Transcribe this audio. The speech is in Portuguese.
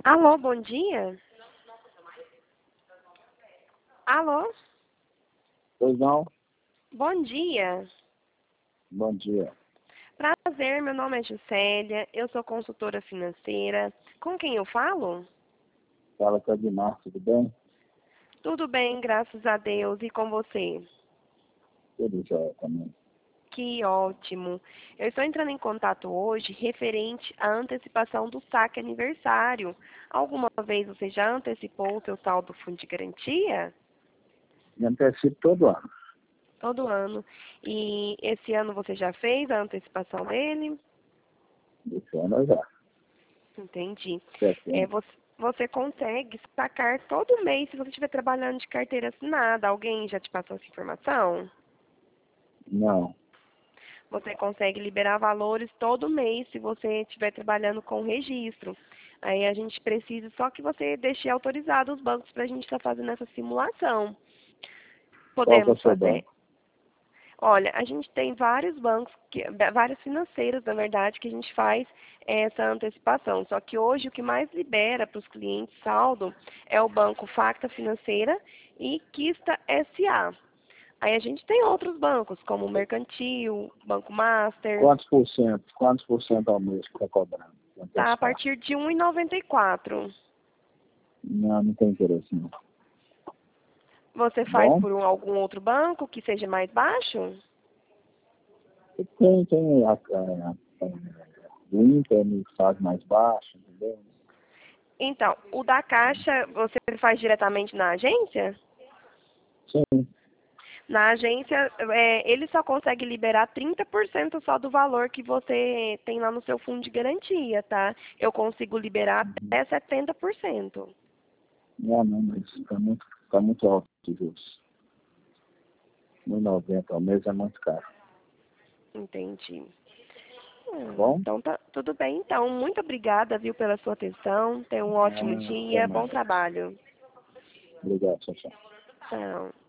Alô, bom dia? Alô, Pois não? bom dia. Bom dia. Prazer, meu nome é Juscelia, eu sou consultora financeira. Com quem eu falo? Fala com a Edmar, tudo bem? Tudo bem, graças a Deus. E com você? Tudo jóia também. Que ótimo. Eu estou entrando em contato hoje referente à antecipação do saque aniversário. Alguma vez você já antecipou o seu saldo fundo de garantia? Me antecipo todo ano. Todo ano. E esse ano você já fez a antecipação dele? Esse ano já. Entendi. É, Setembro. você consegue sacar todo mês se você estiver trabalhando de carteira assinada. Alguém já te passou essa informação? Não. Você consegue liberar valores todo mês se você estiver trabalhando com registro. Aí a gente precisa só que você deixe autorizado os bancos para a gente estar fazendo essa simulação. Qual que é o Podemos seu fazer? banco? Olha, a gente tem vários bancos, vários financeiros, na verdade, que a gente faz essa antecipação. Só que hoje o que mais libera para os clientes saldo é o banco Facta Financeira e Quista SA. Aí a gente tem outros bancos, como o Mercantil, Banco Master, Quantos por cento? Quantos por cento ao mês que está cobrando? tá a Antecipar? partir de 1,94. Não, não tem interesse não. Você faz Bom? por algum outro banco que seja mais baixo? Tem o Inter me faz mais baixo, entendeu? Então, o da Caixa você faz diretamente na agência? Sim. Na agência, ele só consegue liberar 30% só do valor que você tem lá no seu fundo de garantia, tá? Eu consigo liberar até 70%. Não, mas tá muito alto os juros. 1,90 ao mês é muito caro. Entendi. Tá bom? Então, tá tudo bem. Então, muito obrigada, viu, pela sua atenção. Tenha um ótimo Até dia. Bom mais. trabalho. Obrigado, tchau, tchau. Tchau.